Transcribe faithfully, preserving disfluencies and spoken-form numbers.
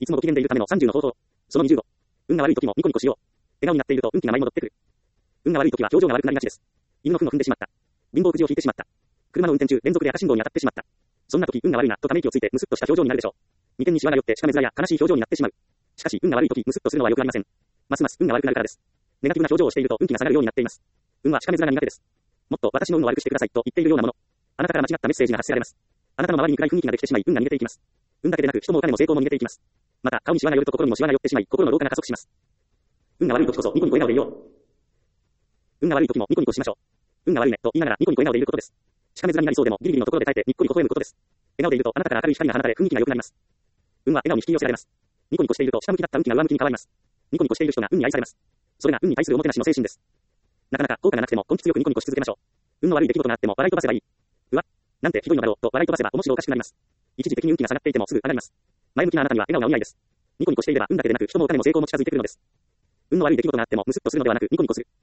いつもご機嫌でいるためのさんじゅうの方法。そのにじゅうご。運が悪い時もニコニコしよう。笑顔になっていると運気が舞い戻ってくる。運が悪い時は表情が悪くなりがちです。犬の糞を踏んでしまった。貧乏くじを引いてしまった。車の運転中連続で赤信号に当たってしまった。そんな時運が悪いなとため息をついてムスッとした表情になるでしょう。眉間にシワが寄ってしかめ面や悲しい表情になってしまう。しかし運が悪い時ムスッとするのは良くありません。ますます運が悪くなるからです。ネガティブな表情をしていると運気が下がるようになっています。運はしかめ面が苦手です。もっと私の運を悪くしてくださいと言っているようなもの。あなたから間違ったメッセージが発せられます。あなたの周りに暗い雰囲気ができてしまい運が逃げていきます。運だけでなく人もお金も成功も逃げていきます。また顔にシワが寄ると心にもシワが寄ってしまい心の老化が加速します。運が悪い時こそニコニコ笑顔でいよう。運が悪い時もニコニコしましょう。運が悪いねと言いながらニコニコ笑顔でいることです。しかめ面になりそうでもギリギリのところで耐えてニッコリ微笑むことです。笑顔でいるとあなたから明るい光が放たれ雰囲気が良くなります。運は笑顔に引き寄せられます。ニコニコしていると下向きだった運気が上向きに変わります。ニコニコしている人が運に愛されます。それが運に対するおもてなしの精神です。なかなか効果がなくても根気強くニコニコし続けましょう。運の悪い出来事があっても笑い飛ばせばいい。うわ、なんてひどいのだろうと笑い飛ばせば面白おかしくなります。一時的に運気が下がっていてもすぐ上がります。前向きなあなたには笑顔がお似合いです。ニコニコしていれば運だけでなく人もお金も成功も近づいてくるのです。運の悪い出来事があってもムスッとするのではなくニコニコする。